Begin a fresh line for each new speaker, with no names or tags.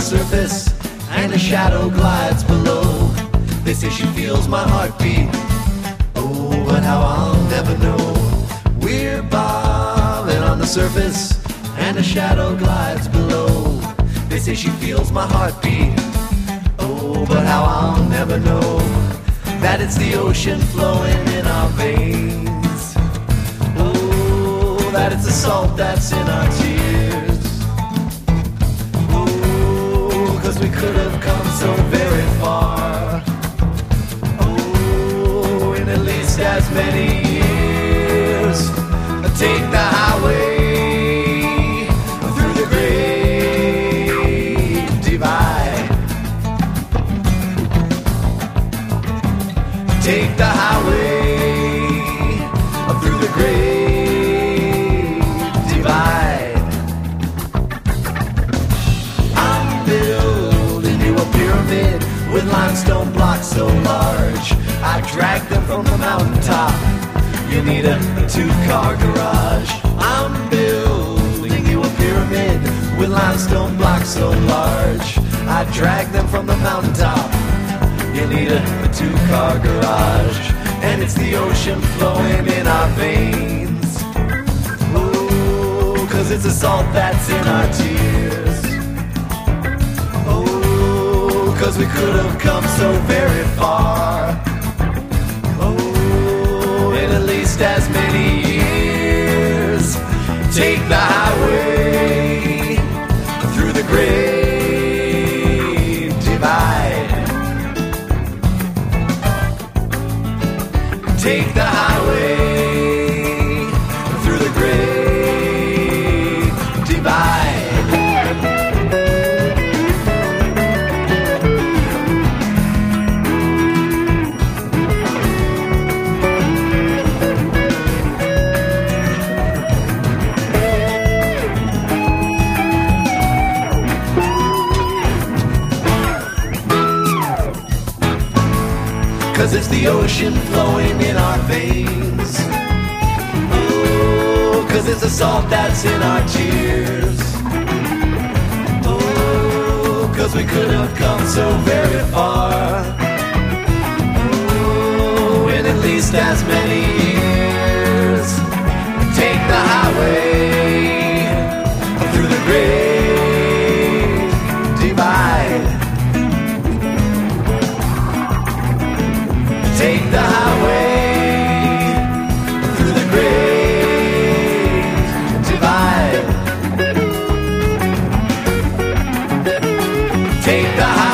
surface and a shadow glides below. They say she feels my heartbeat. Oh, but how I'll never know. We're bobbing on the surface and a shadow glides below. They say she feels my heartbeat. Oh, but how I'll never know that it's the ocean flowing in our veins. Oh, that it's the salt that's in our tears. Oh, 'cause we could have come so very far. Oh, in at least as many years. Take the highway through the Great Divide. Take the highway through the Great Divide. I'm building you a pyramid with limestone blocks so large I drag them from the mountaintop. You need a two-car garage. I'm building you a pyramid with limestone blocks so large I drag them from the mountaintop. You need a two-car garage, and it's the ocean flowing in our veins. Oh, 'cause it's the salt that's in our tears. Oh, 'cause we could have come so very far. Oh, in at least as many years. Take the highway through the Great Divide. Take the highway through the Great Divide. 'Cause it's the ocean flowing in our veins. Oh, 'cause it's the salt that's in our tears. Oh, 'cause we could have come so very far. Oh, in at least as many years. Take the highway through the Great Divide. Take the highway through the Great Divide. Take the highway.